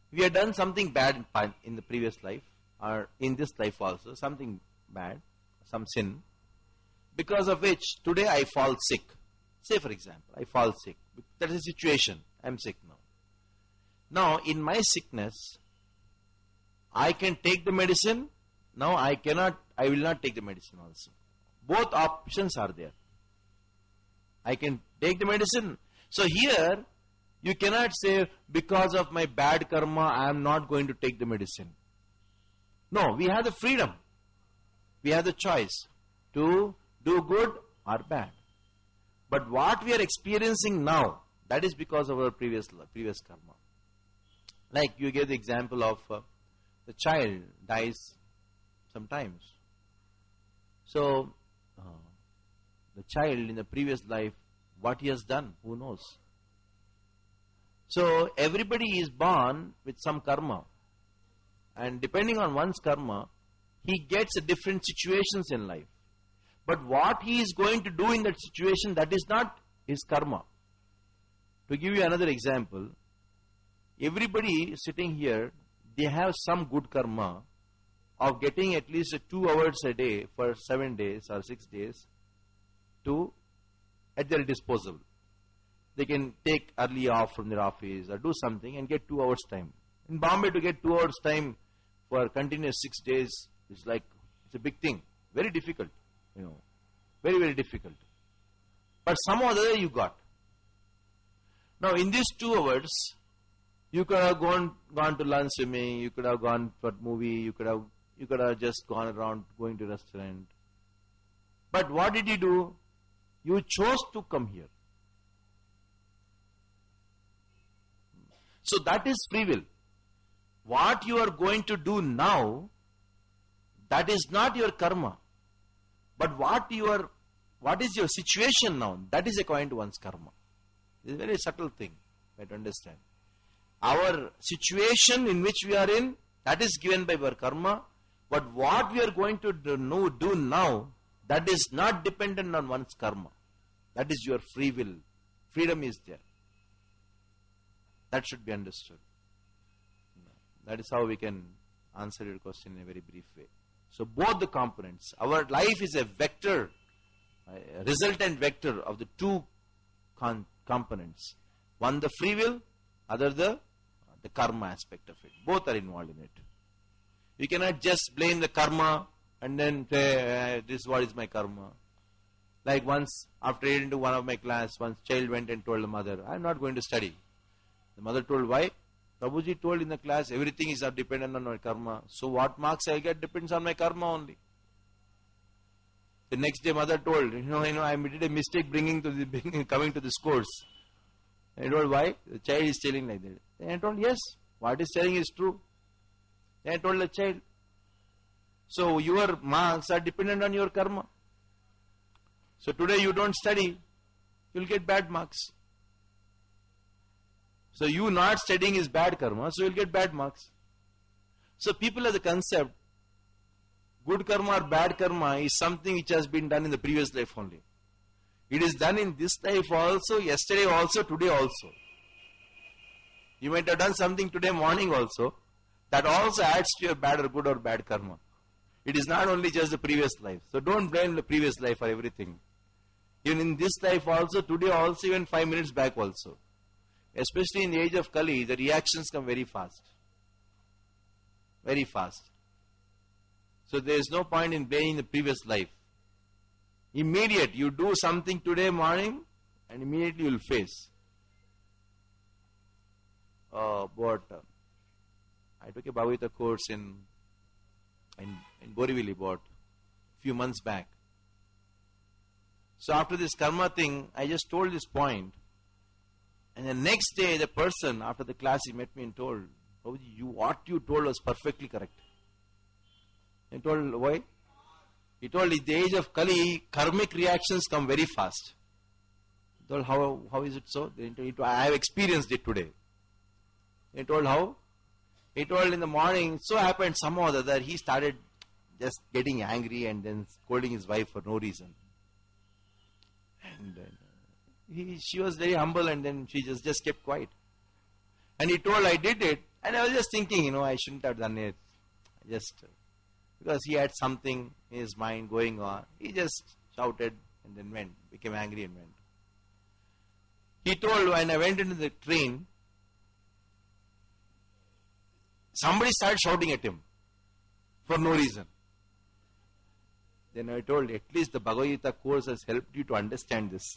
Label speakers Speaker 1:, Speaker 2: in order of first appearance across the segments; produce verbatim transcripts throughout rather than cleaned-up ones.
Speaker 1: We have done something bad in, in the previous life, or in this life also, something bad, some sin, because of which today I fall sick. Say for example, I fall sick. That is a situation. I am sick now. Now, in my sickness, I can take the medicine. Now, I cannot, I will not take the medicine also. Both options are there. I can take the medicine. So here, you cannot say, because of my bad karma, I am not going to take the medicine. No, we have the freedom. We have the choice to do good or bad. But what we are experiencing now, that is because of our previous previous karma. Like you gave the example of uh, the child dies sometimes. So, uh, the child in the previous life, what he has done, who knows? So, everybody is born with some karma. And depending on one's karma, he gets different situations in life. But what he is going to do in that situation, that is not his karma. To give you another example, everybody sitting here, they have some good karma of getting at least two hours a day for seven days or six days to at their disposal. They can take early off from their office or do something and get two hours time. In Bombay, to get two hours time for continuous six days is like, it's a big thing. Very difficult, you know. Very, very difficult. But somehow or other you got. Now, in these two hours, you could have gone gone to lunch swimming, you could have gone for movie, you could have you could have just gone around going to restaurant. But what did you do? You chose to come here. So that is free will. What you are going to do now, that is not your karma. But what you are, what is your situation now, that is according to one's karma. It's a very subtle thing, you have to understand. Our situation in which we are in, that is given by our karma. But what we are going to do, no, do now, that is not dependent on one's karma. That is your free will. Freedom is there. That should be understood. That is how we can answer your question in a very brief way. So both the components, our life is a vector, a resultant vector of the two con- components. One the free will, other the, the karma aspect of it. Both are involved in it. You cannot just blame the karma and then say, uh, this is what is my karma. Like once, after heading to one of my class, one child went and told the mother, I am not going to study. The mother told, why? Prabhuji told in the class, everything is dependent on my karma. So what marks I get depends on my karma only. The next day mother told, you know, you know, I did a mistake bringing to the, bringing, coming to this course. I told, why? The child is telling like that. Then I told, yes, what is telling is true. Then I told the child. So your marks are dependent on your karma. So today you don't study, you will get bad marks. So you not studying is bad karma, so you will get bad marks. So people have the concept, good karma or bad karma is something which has been done in the previous life only. It is done in this life also, yesterday also, today also. You might have done something today morning also, that also adds to your bad or good or bad karma. It is not only just the previous life. So don't blame the previous life for everything. Even in this life also, today also, even five minutes back also. Especially in the age of Kali, the reactions come very fast. Very fast. So there is no point in blaming the previous life. Immediate, you do something today morning and immediately you will face. Uh, but uh, I took a Bhavita course in, in, in Borivali about a few months back. So after this karma thing, I just told this point. And the next day, the person, after the class, he met me and told, oh, you, what you told was perfectly correct. I told, why? He told, in the age of Kali, karmic reactions come very fast. He told, how, how is it so? He told, I have experienced it today. He told, how? He told, in the morning, so happened somehow or other, he started just getting angry and then scolding his wife for no reason. And then he, she was very humble and then she just, just kept quiet. And he told, I did it And I was just thinking, you know, I shouldn't have done it. Just because he had something in his mind going on, he just shouted and then went, became angry and went. He told, when I went into the train, somebody started shouting at him for no reason. Then I told, at least the Bhagavad Gita course has helped you to understand this.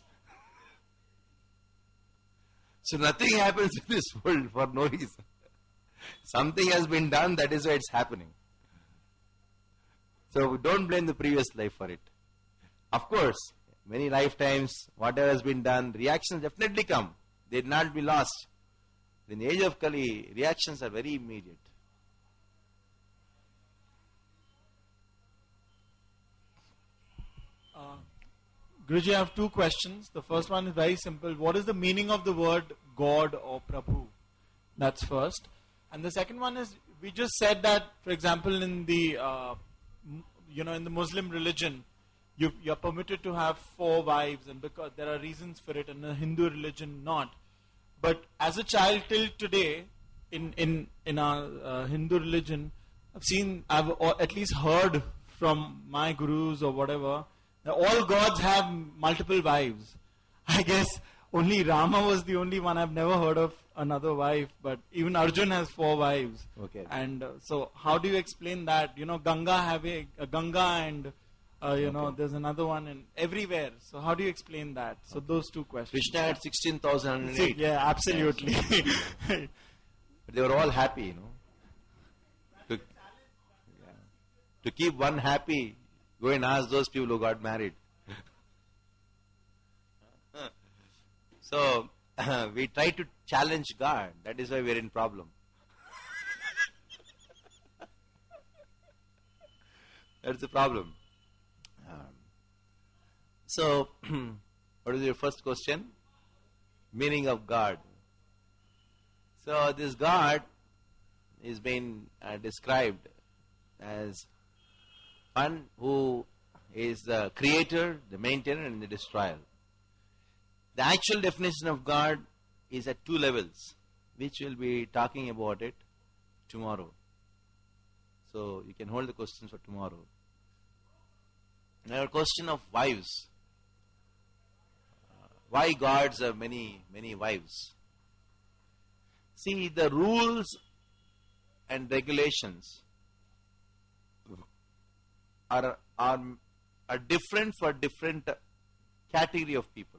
Speaker 1: So nothing happens in this world for no reason. Something has been done, that is why it's happening. So don't blame the previous life for it. Of course, many lifetimes, whatever has been done, reactions definitely come. They will not be lost. In the age of Kali, reactions are very immediate.
Speaker 2: Uh, Guruji, I have two questions. The first one is very simple. What is the meaning of the word God or Prabhu? That's first. And the second one is, we just said that, for example, in the, uh, you know, in the Muslim religion, you, you're permitted to have four wives, and because there are reasons for it, in the Hindu religion not. But as a child till today, in in in our uh, Hindu religion, I've seen, I've or at least heard from my gurus or whatever, that all gods have multiple wives. I guess only Rama was the only one. I've never heard of another wife, but even Arjun has four wives.
Speaker 1: Okay.
Speaker 2: And uh, so, how do you explain that? You know, Ganga having uh, Ganga and uh, you okay. know, there's another one in everywhere. So, how do you explain that? So, okay. those two questions.
Speaker 1: Krishna had sixteen thousand eight.
Speaker 2: Yeah, absolutely. Yes.
Speaker 1: But they were all happy, you know. To, yeah. to keep one happy, go and ask those people who got married. So, uh, we try to challenge God. That is why we are in problem. That's the problem. Um, so, what is your first question? Meaning of God. So, this God is being uh, described as one who is the creator, the maintainer, and the destroyer. The actual definition of God is at two levels, which we'll be talking about it tomorrow. So you can hold the questions for tomorrow. Now, a question of wives. Uh, why gods have many, many wives? See, the rules and regulations are, are, are different for different category of people.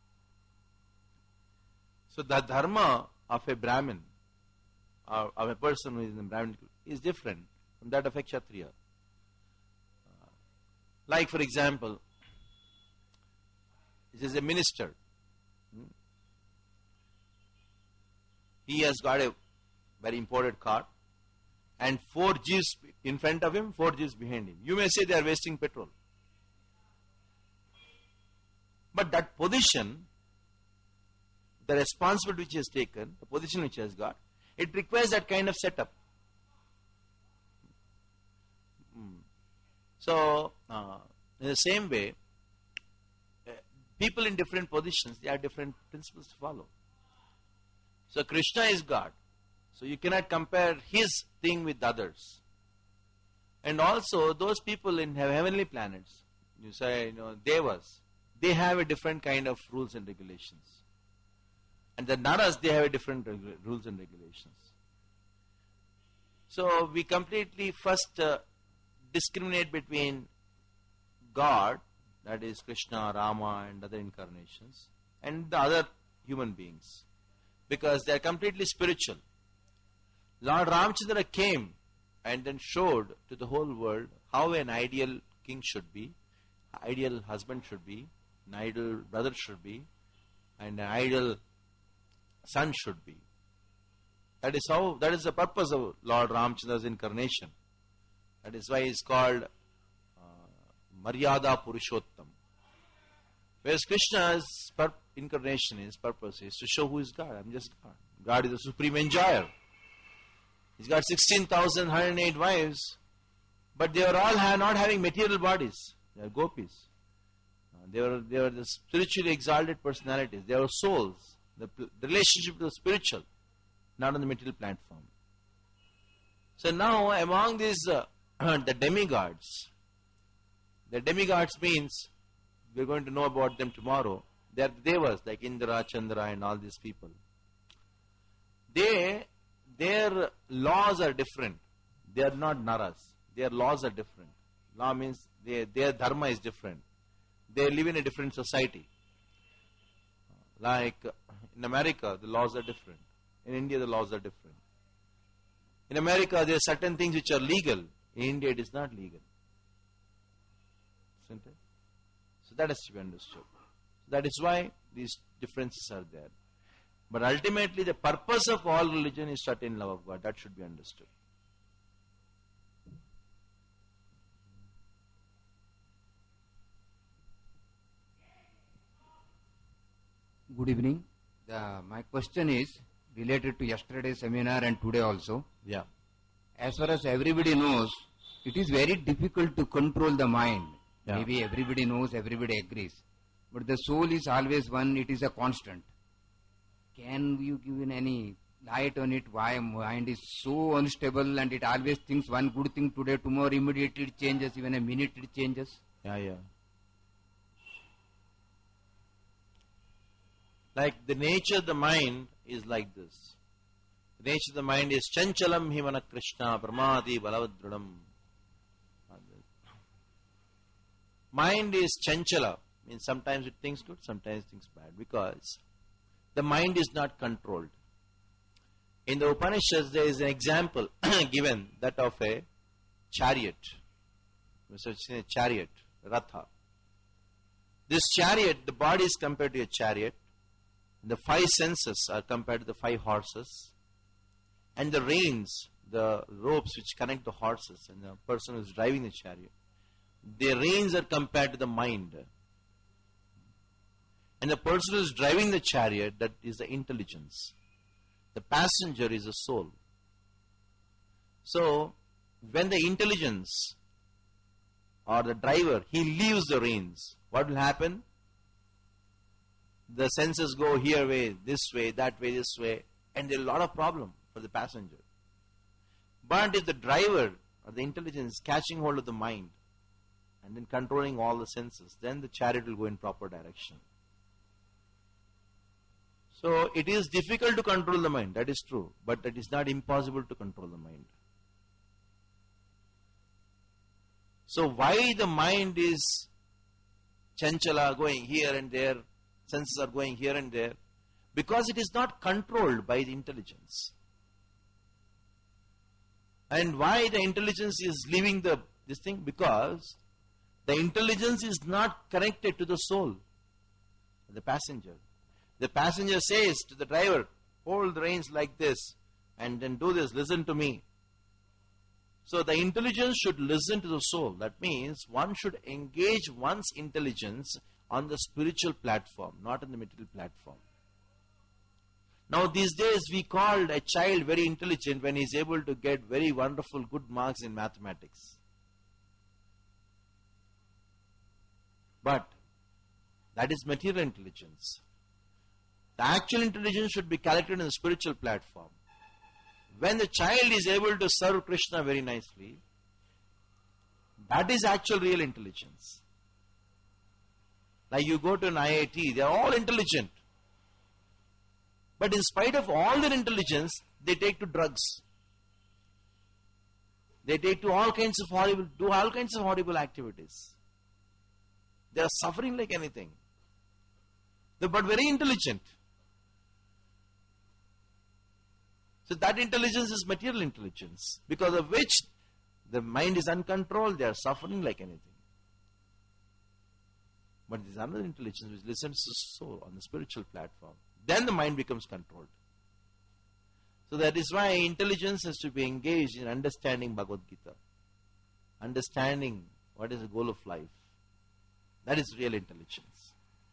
Speaker 1: So the dharma of a Brahmin, or of a person who is in Brahmin, is different from that of a Kshatriya. Uh, like for example, this is a minister. Hmm? He has got a very imported car and four jeeps in front of him, four jeeps behind him. You may say they are wasting petrol. But that position, the responsibility which he has taken, the position which he has got, it requires that kind of setup. Mm. So, uh, in the same way, uh, people in different positions, they have different principles to follow. So, Krishna is God. So, you cannot compare his thing with others. And also, those people in heavenly planets, you say, you know, Devas, they have a different kind of rules and regulations. And the Naras, they have a different regu- rules and regulations. So we completely first uh, discriminate between God, that is Krishna, Rama and other incarnations, and the other human beings. Because they are completely spiritual. Lord Ramchandra came and then showed to the whole world how an ideal king should be, ideal husband should be, an ideal brother should be, and an ideal son should be. That is how, that is the purpose of Lord Ramchandra's incarnation. That is why he is called uh, Maryada Purushottam. Whereas Krishna's pur- incarnation, his purpose is to show who is God. I am just God. God is the supreme enjoyer. He's got sixteen thousand one hundred eight wives, but they are all have not having material bodies. They are gopis. Uh, they were they were the spiritually exalted personalities. They are souls. The, the relationship to the spiritual, not on the material platform. So now among these uh, the demigods, the demigods means we're going to know about them tomorrow. They are devas like Indra, Chandra and all these people. They, their laws are different. They are not naras. Their laws are different. Law means they, their dharma is different. They live in a different society. Like in America, the laws are different. In India, the laws are different. In America, there are certain things which are legal. In India, it is not legal. Isn't it? So that has to be understood. That is why these differences are there. But ultimately, the purpose of all religion is to attain love of God. That should be understood.
Speaker 3: Good evening. The, my question is related to yesterday's seminar and today also.
Speaker 1: Yeah.
Speaker 3: As far as everybody knows, it is very difficult to control the mind.
Speaker 1: Yeah.
Speaker 3: Maybe everybody knows, everybody agrees. But the soul is always one, it is a constant. Can you give in any light on it? Why mind is so unstable and it always thinks one good thing today, tomorrow immediately it changes, even a minute it changes?
Speaker 1: Yeah, yeah. Like the nature of the mind is like this. The nature of the mind is chanchalam himana krishna pramadi balavadradam. Mind is chanchala. Means sometimes it thinks good, sometimes it thinks bad. Because the mind is not controlled. In the Upanishads there is an example given, that of a chariot. So it's a chariot, ratha. This chariot, the body is compared to a chariot. The five senses are compared to the five horses. And the reins, the ropes which connect the horses and the person who is driving the chariot, the reins are compared to the mind. And the person who is driving the chariot, that is the intelligence. The passenger is the soul. So, when the intelligence or the driver, he leaves the reins, what will happen? The senses go here way, this way, that way, this way, and there is a lot of problem for the passenger. But if the driver or the intelligence is catching hold of the mind and then controlling all the senses, then the chariot will go in proper direction. So it is difficult to control the mind, that is true, but it is not impossible to control the mind. So why the mind is chanchala, going here and there, senses are going here and there? Because it is not controlled by the intelligence. And why the intelligence is leaving the this thing? Because the intelligence is not connected to the soul, the passenger. The passenger says to the driver, hold the reins like this and then do this, listen to me. So the intelligence should listen to the soul. That means one should engage one's intelligence on the spiritual platform, not on the material platform. Now these days we called a child very intelligent when he is able to get very wonderful good marks in mathematics. But that is material intelligence. The actual intelligence should be collected in the spiritual platform. When the child is able to serve Krishna very nicely, that is actual real intelligence. Like you go to an I I T, they are all intelligent. But in spite of all their intelligence, they take to drugs. They take to all kinds of horrible, do all kinds of horrible activities. They are suffering like anything. They but very intelligent. So that intelligence is material intelligence, because of which the mind is uncontrolled, they are suffering like anything. But there is another intelligence which listens to the soul on the spiritual platform. Then the mind becomes controlled. So that is why intelligence has to be engaged in understanding Bhagavad Gita. Understanding what is the goal of life. That is real intelligence.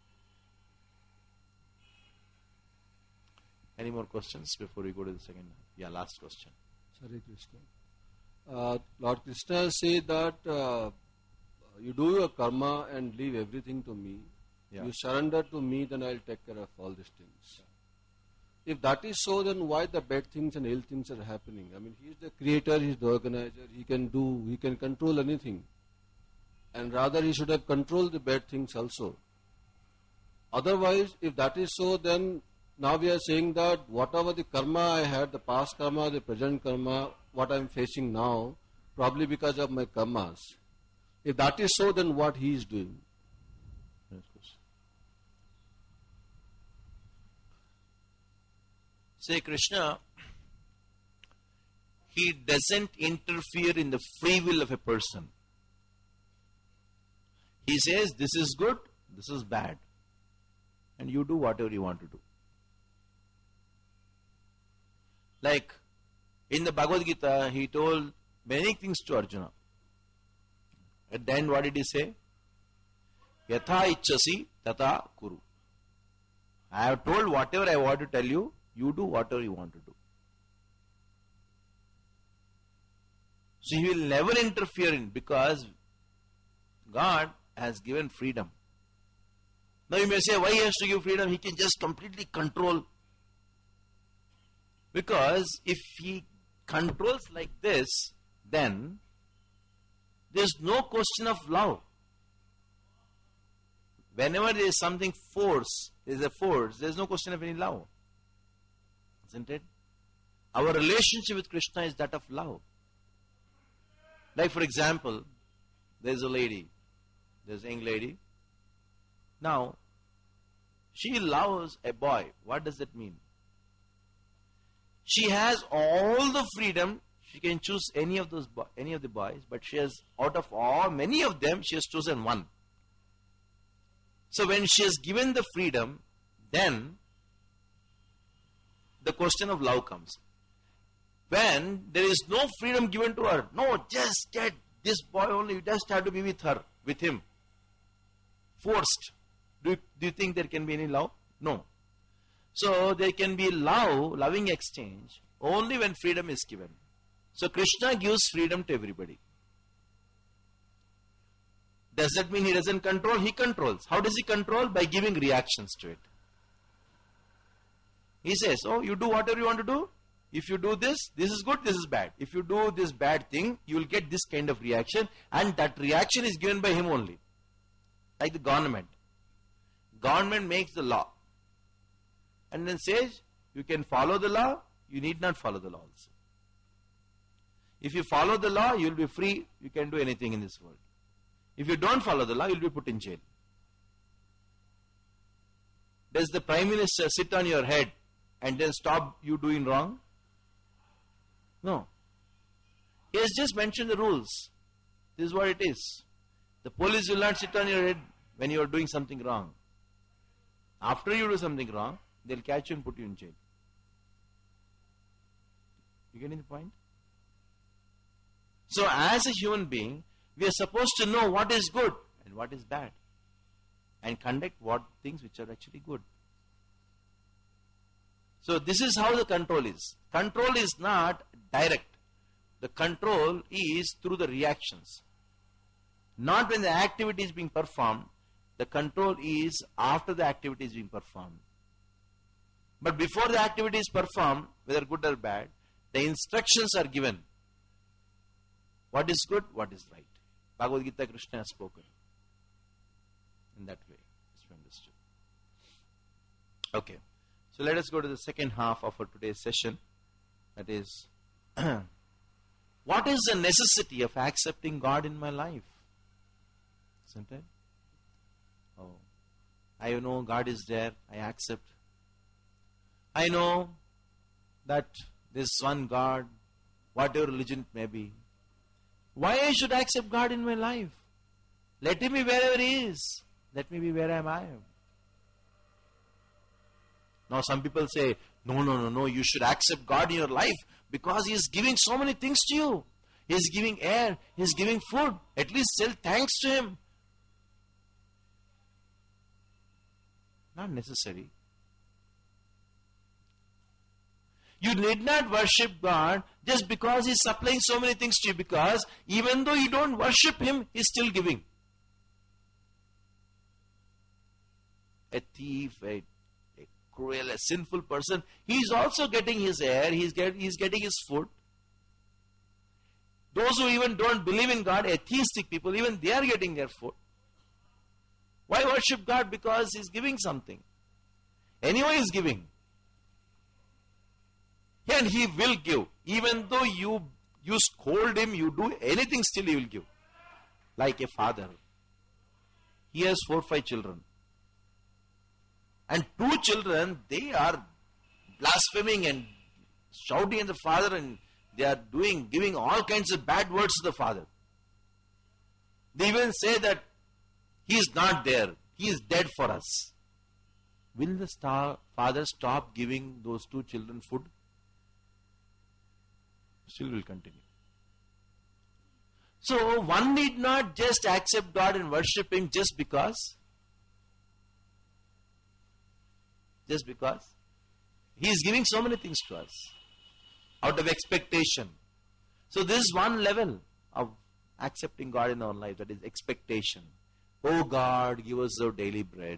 Speaker 1: Any more questions before we go to the second? Yeah, last question.
Speaker 4: Hare Krishna. Uh, Lord Krishna says that uh, you do your karma and leave everything to me.
Speaker 1: Yeah.
Speaker 4: You surrender to me, then I'll take care of all these things. if that is so, then why the bad things and ill things are happening? I mean, he is the creator, he is the organizer, he can do, he can control anything. And rather he should have controlled the bad things also. Otherwise, if that is so, then now we are saying that whatever the karma I had, the past karma, the present karma, what I am facing now, probably because of my karmas. If that is so, then what he is doing?
Speaker 1: Say Krishna, he doesn't interfere in the free will of a person. He says, this is good, this is bad. And you do whatever you want to do. Like, in the Bhagavad Gita, he told many things to Arjuna. At the end, what did he say? Yatha ichchasi tata kuru. I have told whatever I want to tell you, you do whatever you want to do. So he will never interfere in, because God has given freedom. Now you may say, why he has to give freedom? He can just completely control. Because if he controls like this, then there is no question of love. Whenever there is something force, there is a force, there is no question of any love. Isn't it? Our relationship with Krishna is that of love. Like for example, there is a lady, there is a young lady. Now, she loves a boy. What does that mean? She has all the freedom. She can choose any of those, bo- any of the boys, but she has, out of all, many of them, she has chosen one. So when she has given the freedom, then the question of love comes. When there is no freedom given to her, no, just get this boy only, you just have to be with her, with him. Forced. Do you, do you think there can be any love? No. So there can be love, loving exchange, only when freedom is given. So Krishna gives freedom to everybody. Does that mean he doesn't control? He controls. How does he control? By giving reactions to it. He says, oh, you do whatever you want to do. If you do this, this is good, this is bad. If you do this bad thing, you will get this kind of reaction, and that reaction is given by him only. Like the government. Government makes the law. And then says, you can follow the law, you need not follow the law also. If you follow the law, you will be free, you can do anything in this world. If you don't follow the law, you will be put in jail. Does the Prime Minister sit on your head and then stop you doing wrong? No. He has just mentioned the rules. This is what it is. The police will not sit on your head when you are doing something wrong. After you do something wrong, they will catch you and put you in jail. You getting the point? So as a human being, we are supposed to know what is good and what is bad, and conduct what things which are actually good. So this is how the control is. Control is not direct. The control is through the reactions. Not when the activity is being performed. The control is after the activity is being performed. But before the activity is performed, whether good or bad, the instructions are given. What is good, what is right. Bhagavad Gita, Krishna has spoken. In that way, it's understood. Okay. So let us go to the second half of our today's session. That is, what is the necessity of accepting God in my life? Isn't it? Oh, I know God is there, I accept. I know that this one God, whatever religion it may be, why I should accept God in my life? Let Him be wherever He is. Let me be where am I am. Now some people say, no, no, no, no, you should accept God in your life because He is giving so many things to you. He is giving air, He is giving food. At least tell thanks to Him. Not necessary. You need not worship God just because He is supplying so many things to you, because even though you don't worship Him, He is still giving. A thief, a, a cruel, a sinful person, he is also getting his air, he is get, he is getting his food. Those who even don't believe in God, atheistic people, even they are getting their food. Why worship God? Because He is giving something. Anyway, He is giving. And He will give. Even though you, you scold Him, you do anything, still He will give. Like a father. He has four, five children. And two children, they are blaspheming and shouting at the father, and they are doing, giving all kinds of bad words to the father. They even say that he is not there. He is dead for us. Will the star, father stop giving those two children food? Still will continue. So one need not just accept God and worship Him just because. Just because. He is giving so many things to us. Out of expectation. So this is one level of accepting God in our life. That is expectation. Oh God, give us our daily bread.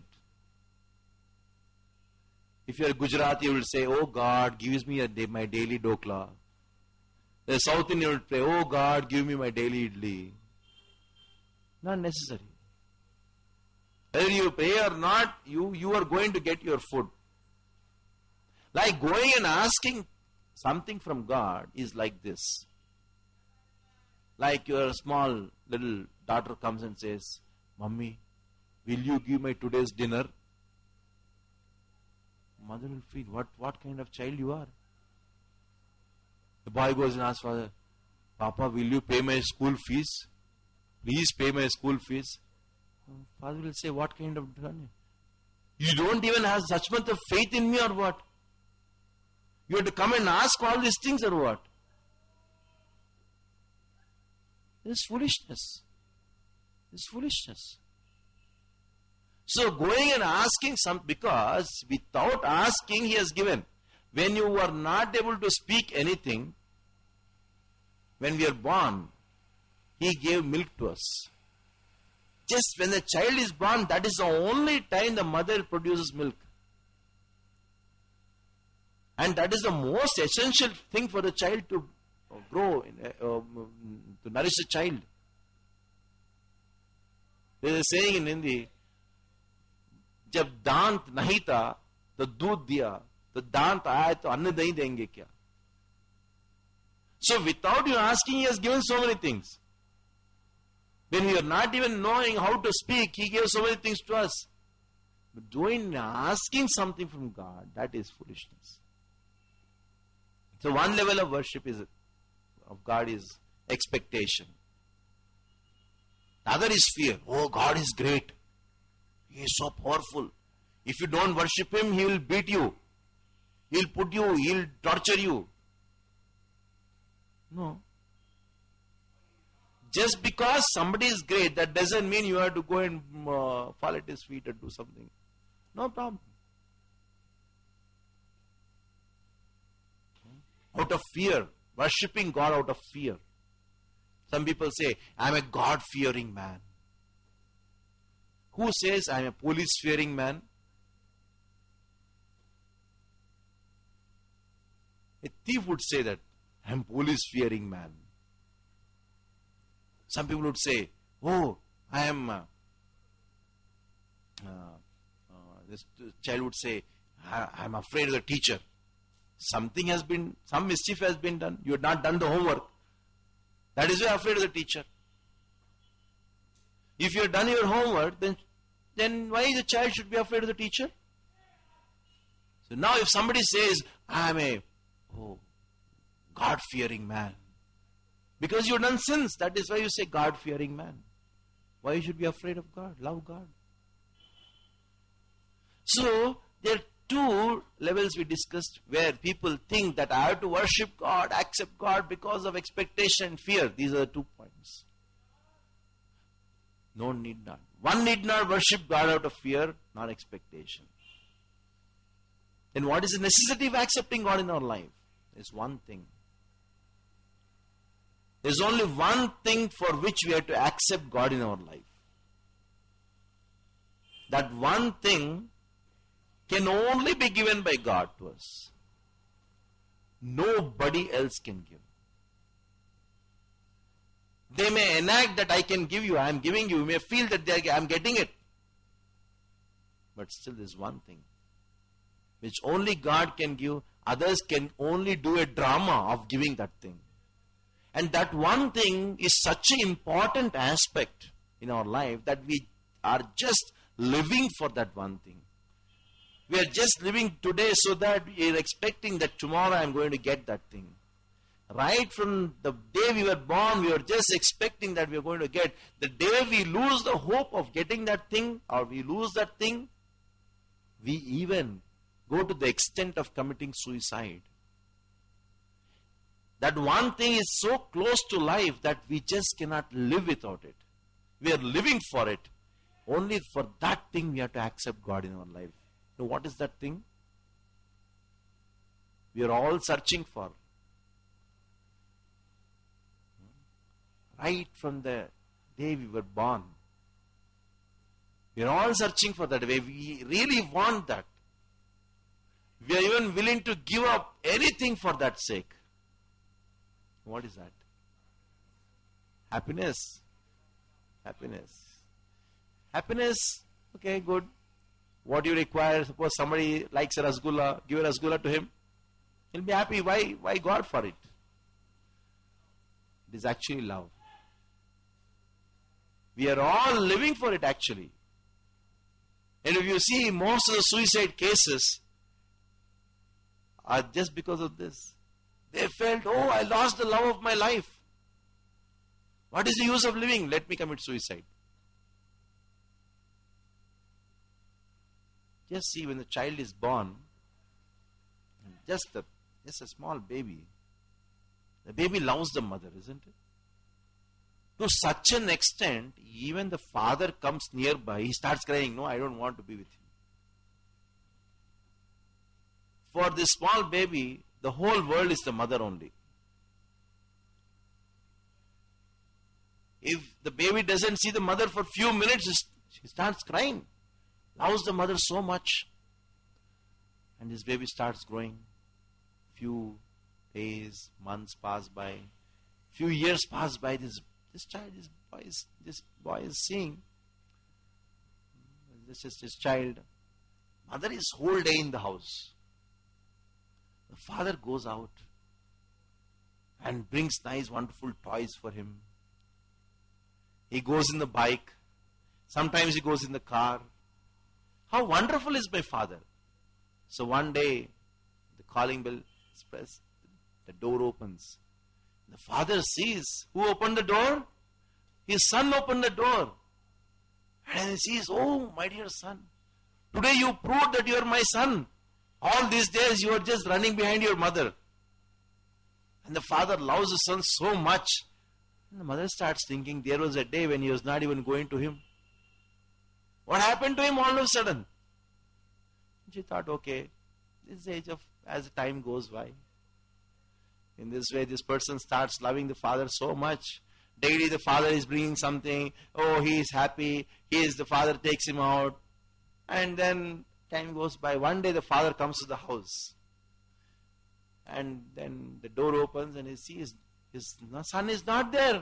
Speaker 1: If you are Gujarati, you will say, oh God, give me a day, my daily dokla. The South Indian will pray, oh God, give me my daily idli. Not necessary. Whether you pray or not, you, you are going to get your food. Like going and asking something from God is like this. Like your small little daughter comes and says, Mummy, will you give my today's dinner? Mother will feel, what, what kind of child you are? The boy goes and asks father, Papa, will you pay my school fees? Please pay my school fees. Father will say, what kind of dinner? You don't even have such much of faith in me or what? You have to come and ask all these things or what? This is foolishness. This is foolishness. So going and asking some, because without asking He has given. When you were not able to speak anything, when we are born, He gave milk to us. Just when the child is born, that is the only time the mother produces milk. And that is the most essential thing for the child to grow, uh, to nourish the child. There is a saying in Hindi, जब दांत नहीं था तो दूध दिया, तो दांत आया तो अन्न नहीं देंगे क्या? So without you asking, He has given so many things. When we are not even knowing how to speak, He gave so many things to us. But doing, asking something from God, that is foolishness. So one level of worship is of God is expectation. The other is fear. Oh, God is great. He is so powerful. If you don't worship Him, He will beat you. He will put you, He will torture you. No. Just because somebody is great, that doesn't mean you have to go and uh, fall at His feet and do something. No problem. Out of fear, worshipping God out of fear. Some people say, I am a God-fearing man. Who says I am a police-fearing man? A thief would say that, I am a police-fearing man. Some people would say, oh, I am, uh, uh, uh, this child would say, I am afraid of the teacher. Something has been, some mischief has been done. You have not done the homework. That is why you are afraid of the teacher. If you have done your homework, then, then why the child should be afraid of the teacher? So now if somebody says, I am a oh, God-fearing man. Because you have done sins, that is why you say God-fearing man. Why you should be afraid of God? Love God. So, there are two levels we discussed where people think that I have to worship God, accept God because of expectation and fear. These are the two points. No need not. One need not worship God out of fear, not expectation. Then what is the necessity of accepting God in our life? There's one thing. There's only one thing for which we have to accept God in our life. That one thing can only be given by God to us. Nobody else can give. They may enact that I can give you, I am giving you. You may feel that I am getting it. But still there is one thing which only God can give. Others can only do a drama of giving that thing. And that one thing is such an important aspect in our life that we are just living for that one thing. We are just living today so that we are expecting that tomorrow I am going to get that thing. Right from the day we were born, we were just expecting that we are going to get. The day we lose the hope of getting that thing, or we lose that thing, we even go to the extent of committing suicide. That one thing is so close to life that we just cannot live without it. We are living for it. Only for that thing we have to accept God in our life. Now what is that thing? We are all searching for. Right from the day we were born. We are all searching for that way. We really want that. We are even willing to give up anything for that sake. What is that? Happiness. Happiness. Happiness, okay, good. What do you require? Suppose somebody likes a rasgulla, give a rasgulla to him. He'll be happy. Why? Why God for it? It is actually love. We are all living for it actually. And if you see, most of the suicide cases are just because of this. They felt, oh, I lost the love of my life. What is the use of living? Let me commit suicide. Just see, when the child is born, just a, just a small baby, the baby loves the mother, isn't it? To such an extent, even the father comes nearby, he starts crying, no, I don't want to be with him. For this small baby, the whole world is the mother only. If the baby doesn't see the mother for a few minutes, she starts crying. Loves the mother so much. And this baby starts growing. Few days, months pass by. Few years pass by. This this child, this boy is, this boy is seeing. This is his child. Mother is whole day in the house. The father goes out and brings nice, wonderful toys for him. He goes in the bike. Sometimes he goes in the car. How wonderful is my father. So one day, the calling bell is pressed. The door opens. The father sees. Who opened the door? His son opened the door. And he sees, oh, my dear son. Today you proved that you are my son. All these days you are just running behind your mother. And the father loves his son so much. And the mother starts thinking, there was a day when he was not even going to him. What happened to him all of a sudden? She thought, okay, this age of, as time goes by. In this way, this person starts loving the father so much. Daily the father is bringing something. Oh, he is happy. He is, the father takes him out. And then time goes by. One day the father comes to the house. And then the door opens and he sees his son is not there.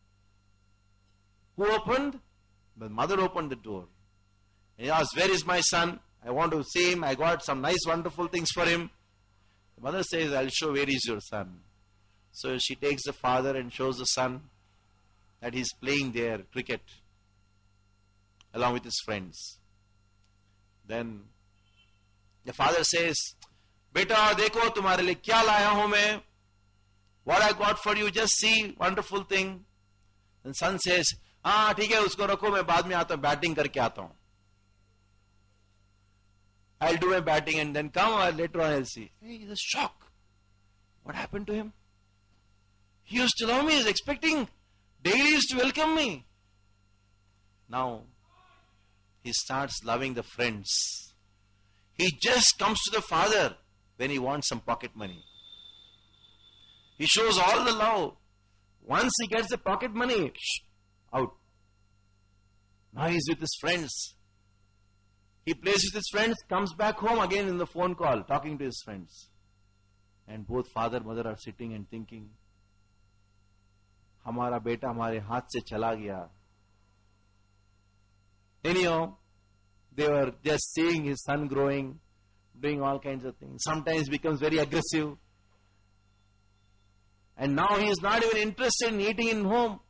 Speaker 1: Who opened? The mother opened the door. And he asked, where is my son? I want to see him. I got some nice wonderful things for him. The mother says, I'll show where is your son. So she takes the father and shows the son that he's playing there cricket along with his friends. Then the father says, Beta, dekho tumhare liye kya laya hu main? What I got for you, just see, wonderful thing. And son says, ah, theek hai, usko rakho, main baad mein aata hu, batting karke aata hu. I'll do my batting and then come or later on I'll see. Hey, he's a shock. What happened to him? He used to love me, he's expecting. Daily he used to welcome me. Now, he starts loving the friends. He just comes to the father when he wants some pocket money. He shows all the love. Once he gets the pocket money, shh, out. Now he's with his friends. He plays with his friends, comes back home again in the phone call, talking to his friends. And both father and mother are sitting and thinking, हमारा बेटा हमारे हाथ से चला गया. Anyhow, they were just seeing his son growing, doing all kinds of things. Sometimes becomes very aggressive. And now he is not even interested in eating in home.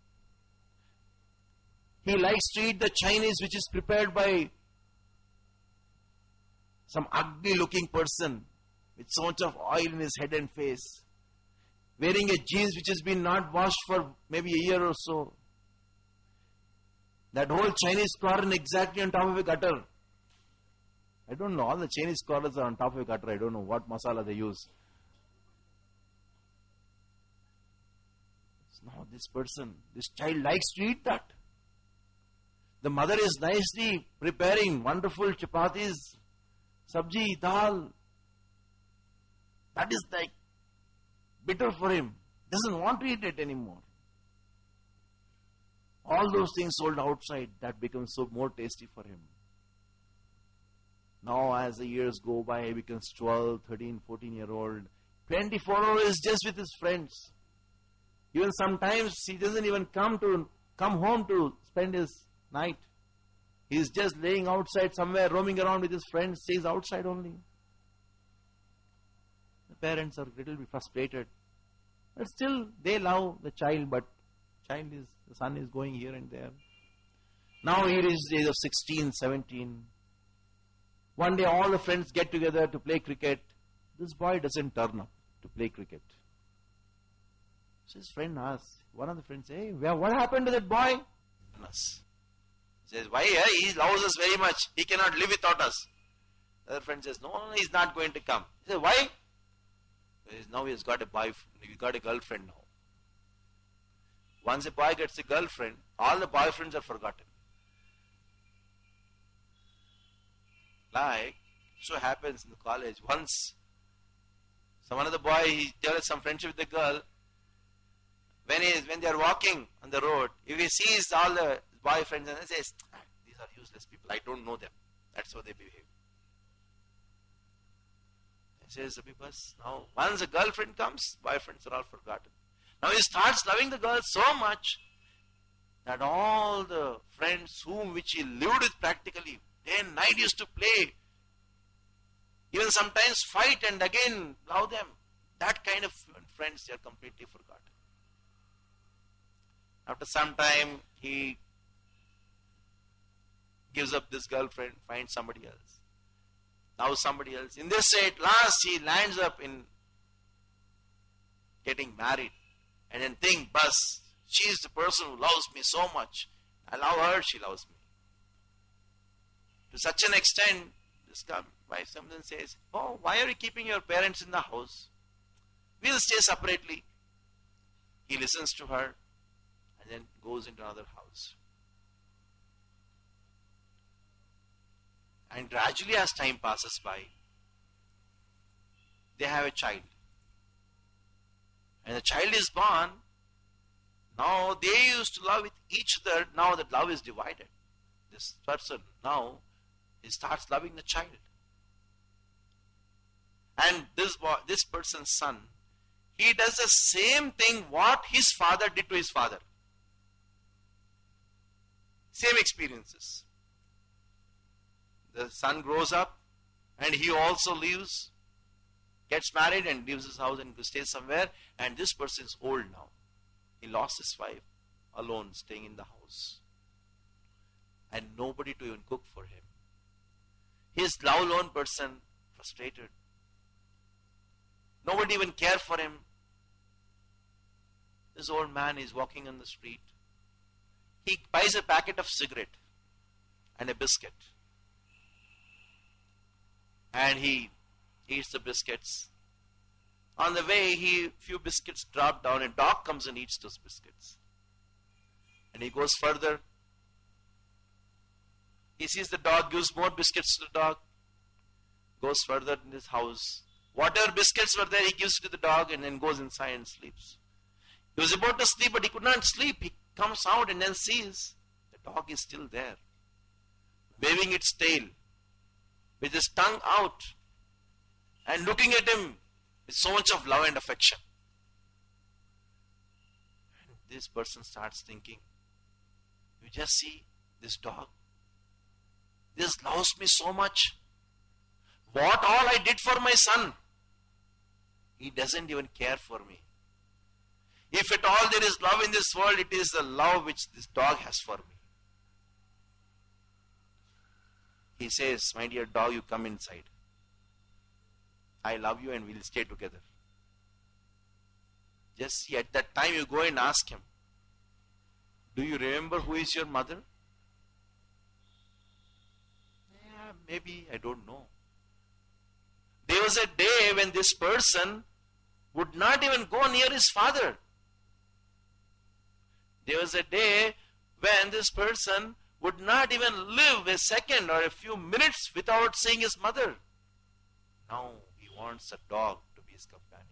Speaker 1: He likes to eat the Chinese which is prepared by some ugly looking person with so much of oil in his head and face, wearing a jeans which has been not washed for maybe a year or so. That whole Chinese corner exactly on top of a gutter. I don't know, all the Chinese corners are on top of a gutter. I don't know what masala they use. Now this person, this child likes to eat that. The mother is nicely preparing wonderful chapatis, sabji, dal. That is like bitter for him. Doesn't want to eat it anymore. All those things sold outside, that becomes so more tasty for him. Now as the years go by, he becomes twelve, thirteen, fourteen year old. twenty-four hours just with his friends. Even sometimes he doesn't even come to come home to spend his night. He's just laying outside somewhere, roaming around with his friends, stays outside only. The parents are a little bit frustrated. But still, they love the child, but child is, the son is going here and there. Now he reaches the age of sixteen, seventeen. One day all the friends get together to play cricket. This boy doesn't turn up to play cricket. So his friend asks, one of the friends, hey, what happened to that boy? He says, why? He loves us very much. He cannot live without us. The other friend says, no, no, he's not going to come. He says, why? He says, now he has got a boyfriend. He's got a girlfriend now. Once a boy gets a girlfriend, all the boyfriends are forgotten. Like, so happens in the college. Once, some another boy, he develops some friendship with the girl. When he is, when they are walking on the road, if he sees all the boyfriends and he says, ah, these are useless people, I don't know them. That's how they behave. He says, because now once a girlfriend comes, boyfriends are all forgotten. Now he starts loving the girl so much that all the friends whom which he lived with practically, day and night used to play, even sometimes fight and again love them. That kind of friends, they are completely forgotten. After some time, he gives up this girlfriend, finds somebody else. Now somebody else. In this state, last he lands up in getting married. And then think, bus, she is the person who loves me so much. I love her, she loves me. To such an extent, this wife sometimes says, oh, why are you keeping your parents in the house? We'll stay separately. He listens to her and then goes into another house. And gradually as time passes by, they have a child. And the child is born. Now they used to love with each other. Now that love is divided. This person now, he starts loving the child. And this boy, this person's son, he does the same thing what his father did to his father. Same experiences. The son grows up and he also leaves, gets married and leaves his house and stays somewhere, and this person is old now. He lost his wife, alone, staying in the house. And nobody to even cook for him. His lone person, frustrated. Nobody even cared for him. This old man is walking on the street. He buys a packet of cigarette and a biscuit. And he eats the biscuits. On the way, he few biscuits drop down. A dog comes and eats those biscuits. And he goes further. He sees the dog, gives more biscuits to the dog. Goes further in his house. Whatever biscuits were there, he gives to the dog and then goes inside and sleeps. He was about to sleep, but he could not sleep. He comes out and then sees the dog is still there, waving its tail. with his tongue out and looking at him with so much of love and affection. And this person starts thinking, you just see this dog. This loves me so much. What all I did for my son. He doesn't even care for me. If at all there is love in this world, it is the love which this dog has for me. He says, my dear dog, you come inside. I love you and we'll stay together. Just see, at that time you go and ask him, do you remember who is your mother? Yeah, maybe, I don't know. There was a day when this person would not even go near his father. There was a day when this person would not even live a second or a few minutes without seeing his mother. Now he wants a dog to be his companion.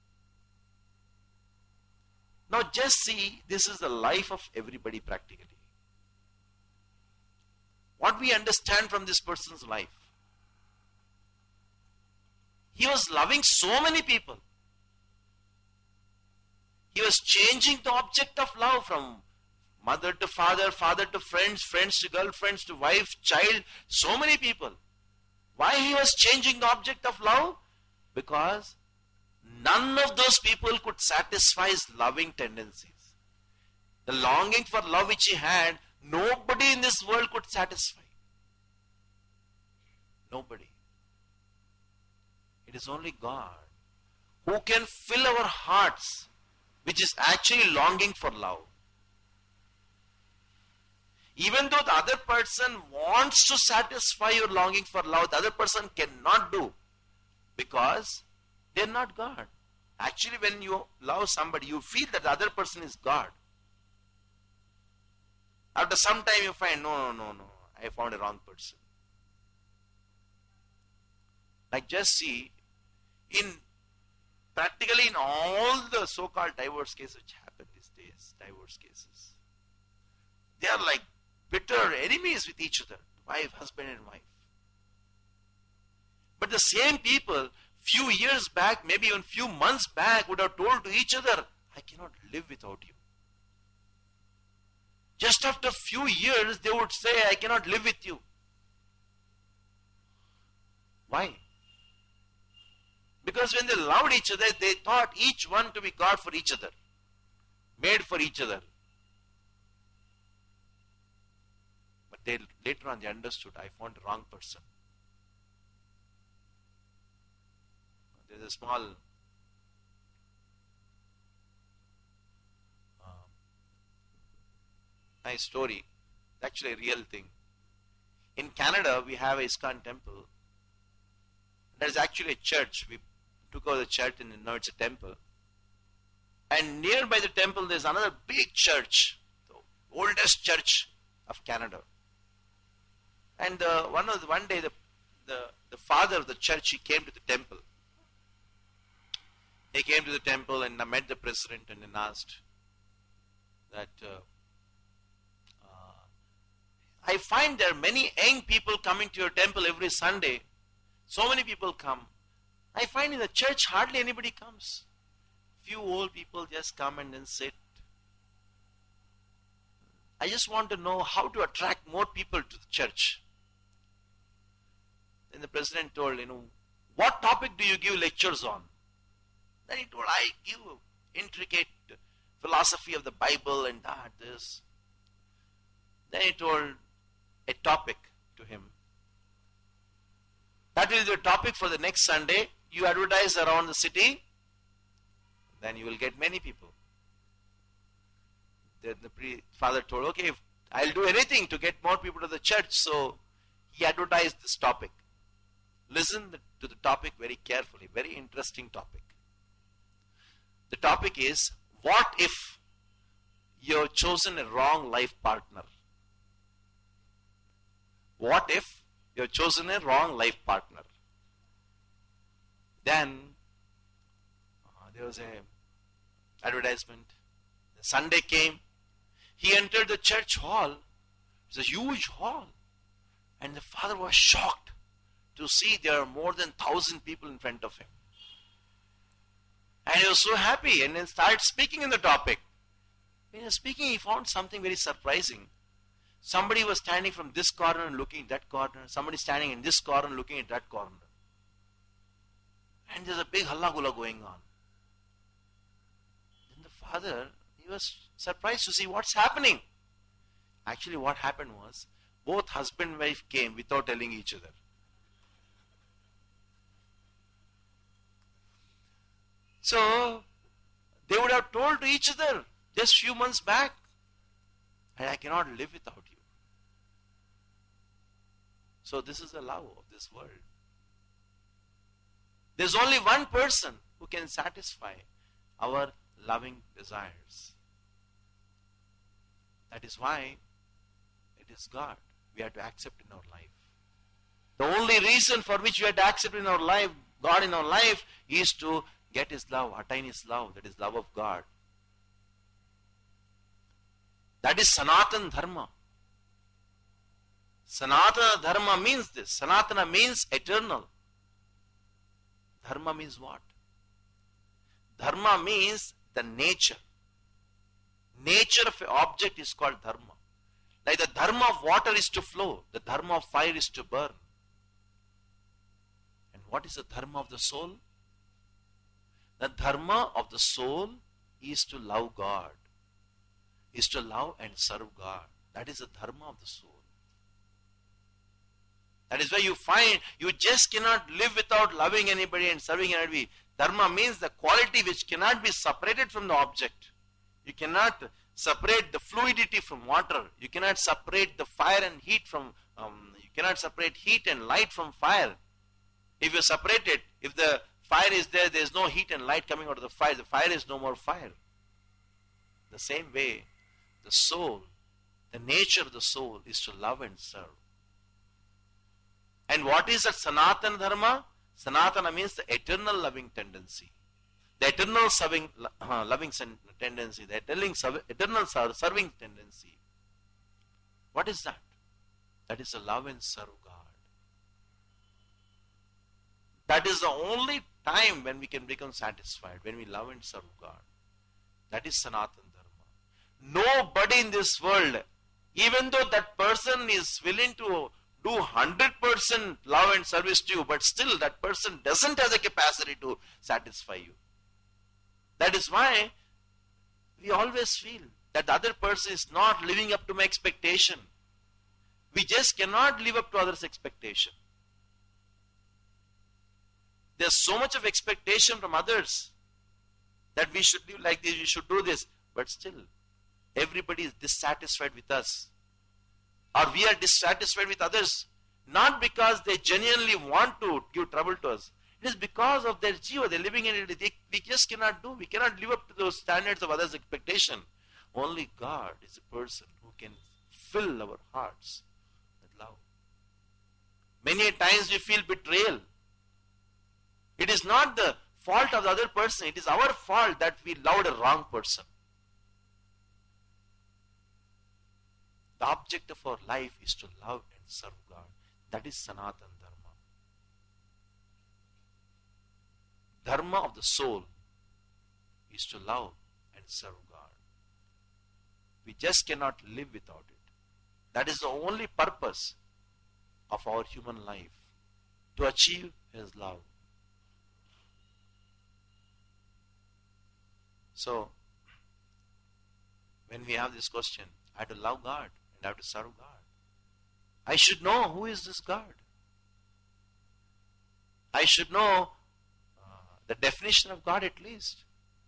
Speaker 1: Now just see, this is the life of everybody practically. What we understand from this person's life. He was loving so many people. He was changing the object of love from mother to father, father to friends, friends to girlfriends to wife, child, so many people. Why he was changing the object of love? Because none of those people could satisfy his loving tendencies. The longing for love which he had, nobody in this world could satisfy. Nobody. It is only God who can fill our hearts, which is actually longing for love. Even though the other person wants to satisfy your longing for love, the other person cannot do, because they are not God. Actually, when you love somebody, you feel that the other person is God. After some time you find, no, no, no, no, I found a wrong person. Like just see, in practically in all the so-called divorce cases which happen these days, divorce cases, they are like bitter enemies with each other, wife, husband and wife. But the same people, few years back, maybe even few months back, would have told to each other, I cannot live without you. Just after few years, they would say, I cannot live with you. Why? Because when they loved each other, they thought each one to be God for each other, made for each other. But they later on they understood, I found the wrong person. There's a small uh, nice story, actually a real thing. In Canada, we have a ISKCON temple. There's actually a church. We took over the church and now it's a temple. And nearby the temple, there's another big church, the oldest church of Canada. And uh, one of the, one day, the, the the father of the church, he came to the temple. He came to the temple and met the president and then asked that uh, uh, I find there are many young people coming to your temple every Sunday. So many people come. I find in the church hardly anybody comes. Few old people just come and then sit. I just want to know how to attract more people to the church. Then the president told, you know, what topic do you give lectures on? Then he told, I give intricate philosophy of the Bible and that, this. Then he told a topic to him. That will be the topic for the next Sunday. You advertise around the city, then you will get many people. The, the pre- father told, okay, if I'll do anything to get more people to the church. So he advertised this topic. Listen to the topic very carefully. Very interesting topic. The topic is, what if you have chosen a wrong life partner? What if you have chosen a wrong life partner? Then uh, there was a advertisement. The Sunday came. He entered the church hall. It's a huge hall. And the father was shocked to see there are more than thousand people in front of him. And he was so happy and then started speaking in the topic. When he was speaking, he found something very surprising. Somebody was standing from this corner and looking at that corner. Somebody standing in this corner and looking at that corner. And there's a big halla-gulla going on. Then the father, he was surprised to see what's happening. Actually, what happened was, both husband and wife came without telling each other. So, they would have told to each other just few months back, and I cannot live without you. So this is the love of this world. There's only one person who can satisfy our loving desires. That is why it is God we have to accept in our life. The only reason for which we have to accept in our life, God in our life, is to get His love, attain His love, that is love of God. That is Sanatana Dharma. Sanatana Dharma means this. Sanatana means eternal. Dharma means what? Dharma means the nature. Nature of an object is called dharma. Like the dharma of water is to flow, the dharma of fire is to burn. And what is the dharma of the soul? The dharma of the soul is to love God, is to love and serve God. That is the dharma of the soul. That is why you find you just cannot live without loving anybody and serving anybody. Dharma means the quality which cannot be separated from the object. You cannot separate the fluidity from water. You cannot separate the fire and heat from, um, you cannot separate heat and light from fire. If you separate it, if the fire is there, there is no heat and light coming out of the fire. The fire is no more fire. The same way, the soul, the nature of the soul is to love and serve. And what is that Sanatana Dharma? Sanatana means the eternal loving tendency. The eternal serving, uh, loving tendency. The eternal, eternal serving tendency. What is that? That is to love and serve God. That is the only time when we can become satisfied, when we love and serve God. That is Sanatana Dharma. Nobody in this world, even though that person is willing to do one hundred percent love and service to you, but still that person doesn't have the capacity to satisfy you. That is why we always feel that the other person is not living up to my expectation. We just cannot live up to others' expectation. There's so much of expectation from others that we should live like this, we should do this. But still, everybody is dissatisfied with us. Or we are dissatisfied with others. Not because they genuinely want to give trouble to us. It is because of their jiva, they're living in it. They, we just cannot do. We cannot live up to those standards of others' expectation. Only God is a person who can fill our hearts with love. Many times we feel betrayal. It is not the fault of the other person. It is our fault that we loved a wrong person. The object of our life is to love and serve God. That is Sanatana Dharma. Dharma of the soul is to love and serve God. We just cannot live without it. That is the only purpose of our human life, to achieve His love. So, when we have this question, I have to love God and I have to serve God. I should know who is this God. I should know uh, the definition of God at least.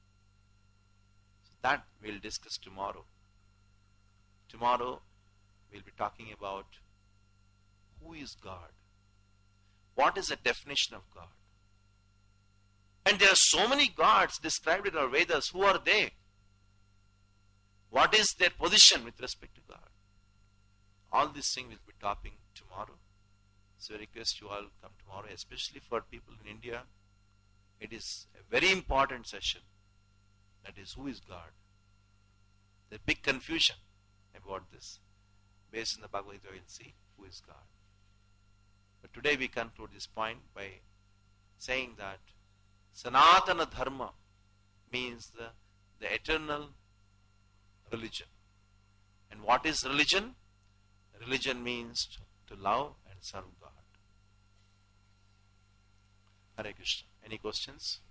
Speaker 1: So that we'll discuss tomorrow. Tomorrow we'll be talking about who is God. What is the definition of God? And there are so many gods described in our Vedas. Who are they? What is their position with respect to God? All these things we'll be talking tomorrow. So I request you all come tomorrow, especially for people in India. It is a very important session. That is, who is God? There's a big confusion about this. Based on the Bhagavad Gita, we'll see who is God. But today we conclude this point by saying that Sanatana Dharma means the, the eternal religion. And what is religion? Religion means to love and serve God. Hare Krishna. Any questions?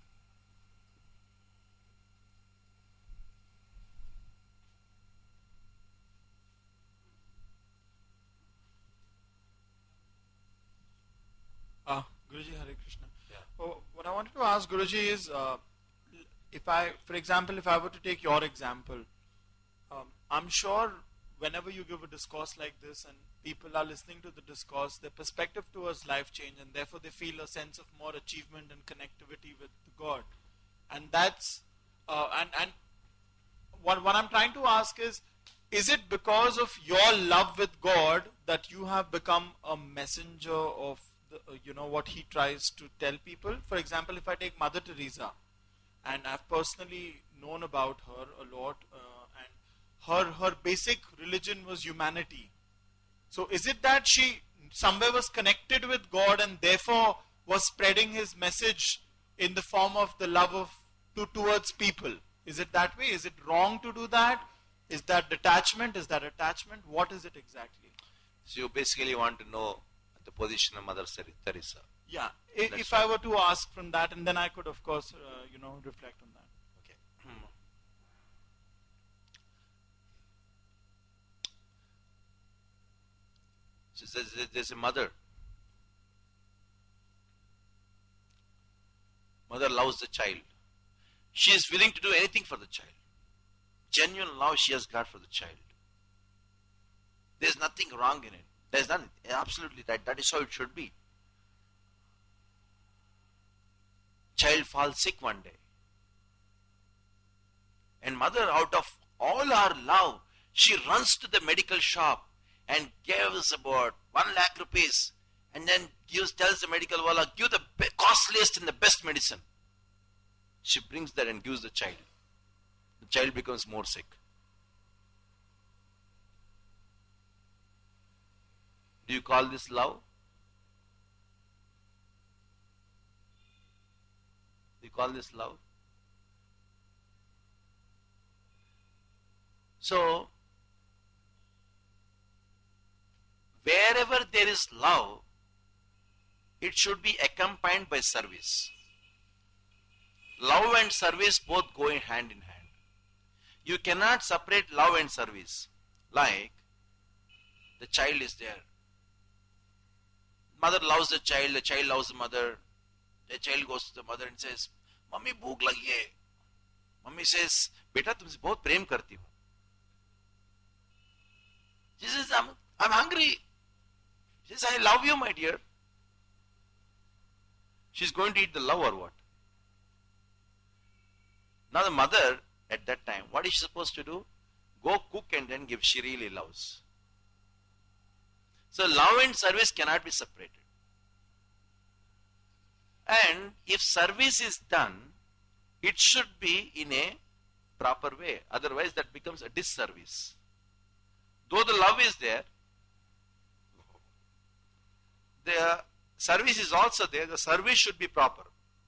Speaker 2: Uh, Guruji, Hare Krishna.
Speaker 1: Yeah.
Speaker 2: Oh, what I wanted to ask Guruji is, uh, if I, for example, if I were to take your example, um, I'm sure whenever you give a discourse like this and people are listening to the discourse, their perspective towards life change, and therefore they feel a sense of more achievement and connectivity with God. And that's, uh, and, and what, what I'm trying to ask is, is it because of your love with God that you have become a messenger of the, uh, you know, what he tries to tell people? For example, if I take Mother Teresa, and I've personally known about her a lot, uh, and her her basic religion was humanity. So is it that she somewhere was connected with God and therefore was spreading his message in the form of the love of to, towards people? Is it that way? Is it wrong to do that? Is that detachment? Is that attachment? What is it exactly?
Speaker 1: So you basically want to know the position of Mother Teresa.
Speaker 2: Yeah, if,
Speaker 1: That's
Speaker 2: if I were to ask from that, and then I could, of course, uh, you know, reflect on that.
Speaker 1: Okay. Hmm. So there's, there's a mother. Mother loves the child. She is willing to do anything for the child. Genuine love she has got for the child. There's nothing wrong in it. There's nothing. Absolutely right. That is how it should be. Child falls sick one day. And mother, out of all her love, she runs to the medical shop and gives about one lakh rupees and then gives, tells the medical wala, give the be- costliest and the best medicine. She brings that and gives the child. The child becomes more sick. Do you call this love? Do you call this love? So, wherever there is love, it should be accompanied by service. Love and service both go in hand in hand. You cannot separate love and service. Like, the child is there. Mother loves the child, the child loves the mother. The child goes to the mother and says, Mummy, bhook lagi hai. Mummy says, Beta, tumse bahut prem karti hu. She says, I'm, I'm hungry. She says, I love you, my dear. She's going to eat the love or what? Now the mother, at that time, what is she supposed to do? Go cook and then give. She really loves. So love and service cannot be separated. And if service is done, it should be in a proper way. Otherwise that becomes a disservice. Though the love is there, the service is also there. The service should be proper.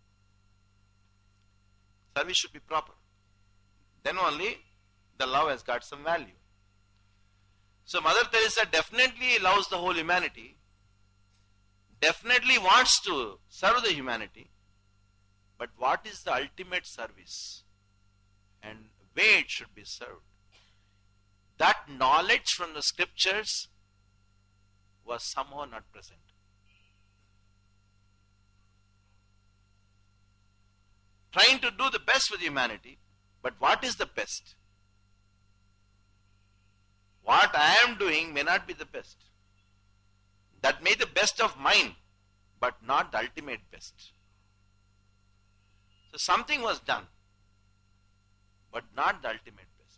Speaker 1: Service should be proper. Then only the love has got some value. So Mother Teresa definitely loves the whole humanity, definitely wants to serve the humanity, but what is the ultimate service and way it should be served? That knowledge from the scriptures was somehow not present. Trying to do the best for humanity, but what is the best? What I am doing may not be the best. That may be the best of mine, but not the ultimate best. So something was done, but not the ultimate best.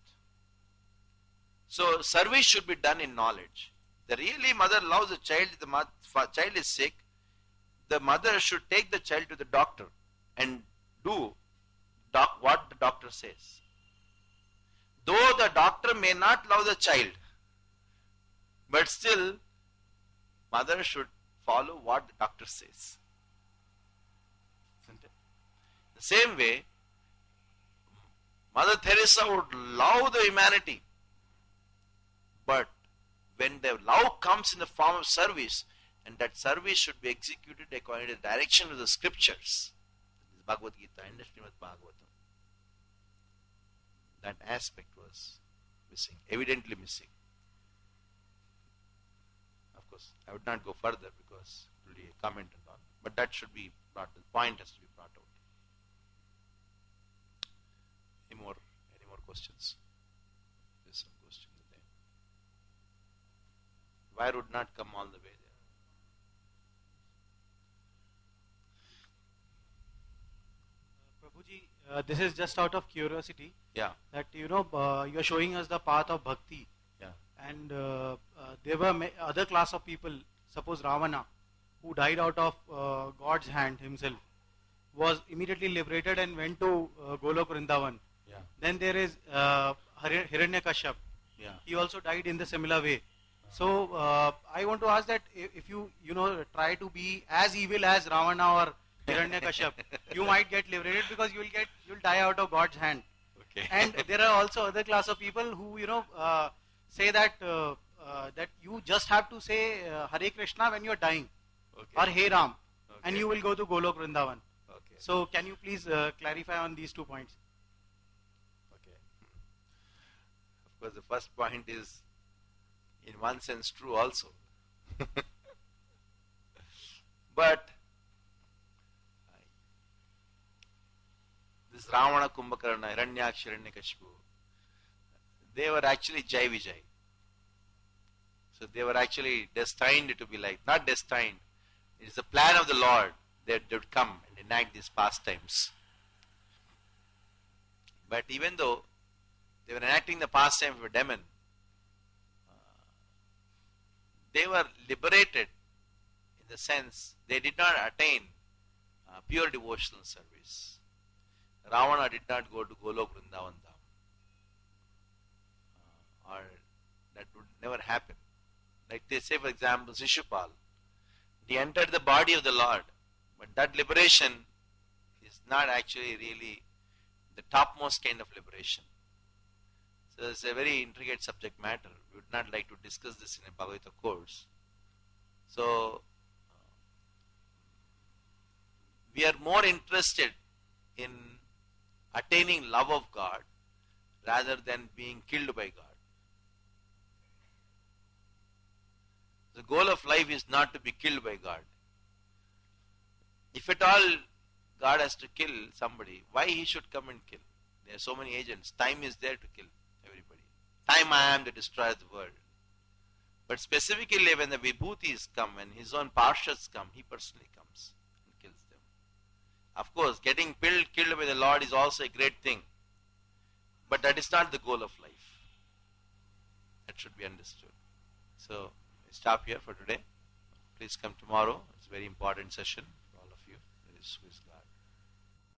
Speaker 1: So service should be done in knowledge. The really mother loves the child, the mother, child is sick, the mother should take the child to the doctor and do doc, what the doctor says. Though the doctor may not love the child, but still, mother should follow what the doctor says. Isn't it? The same way, Mother Teresa would love the humanity. But when the love comes in the form of service, and that service should be executed according to the direction of the scriptures, Bhagavad Gita and the Srimad Bhagavatam, that aspect was missing, evidently missing. Of course, I would not go further because it will be a comment and all, but that should be brought, the point has to be brought out. Any more, any more questions? There's some question there. Wire would not come all the way there.
Speaker 5: Prabhuji, uh, this is just out of curiosity.
Speaker 1: Yeah.
Speaker 5: That you know, uh, you are showing us the path of bhakti.
Speaker 1: Yeah.
Speaker 5: And uh, uh, there were ma- other class of people, suppose Ravana, who died out of uh, God's hand himself, was immediately liberated and went to uh, Golok Vrindavan.
Speaker 1: Yeah.
Speaker 5: Then there is uh, Hir- Hiranyakashyap.
Speaker 1: Yeah.
Speaker 5: He also died in the similar way. So uh, I want to ask that if, if you you know try to be as evil as Ravana or Hiranyakashyap, you might get liberated because you will get you will die out of God's hand.
Speaker 1: Okay.
Speaker 5: And there are also other class of people who you know uh, say that uh, uh, that you just have to say uh, Hare Krishna when you are dying,
Speaker 1: Okay.
Speaker 5: or Hey Ram, and
Speaker 1: Okay.
Speaker 5: you will go to Golok Vrindavan.
Speaker 1: Okay.
Speaker 5: So can you please uh, clarify on these two points?
Speaker 1: Okay. Of course, the first point is, in one sense, true also. But this Ravana, Kumbhakarna, Hiranyaksha, Hiranyakashipu, they were actually Jai Vijay. So they were actually destined to be like, not destined, it is the plan of the Lord that they would come and enact these pastimes. But even though they were enacting the pastime of a demon, uh, they were liberated in the sense they did not attain uh, pure devotional service. Ravana did not go to Golok Vrindavan Dham. Uh, or that would never happen. Like they say, for example, Shishupal, he entered the body of the Lord, but that liberation is not actually really the topmost kind of liberation. So it's a very intricate subject matter. We would not like to discuss this in a Bhagavad Gita course. So we are more interested in attaining love of God rather than being killed by God. The goal of life is not to be killed by God. If at all God has to kill somebody, why he should come and kill? There are so many agents. Time is there to kill everybody. Time I am the destroyer of the world. But specifically when the Vibhutis come, when his own Parshads come, he personally comes and kills them. Of course, getting killed, killed by the Lord is also a great thing. But that is not the goal of life. That should be understood. So, we stop here for today. Please come tomorrow. It's a very important session for all of you. There is, who is God.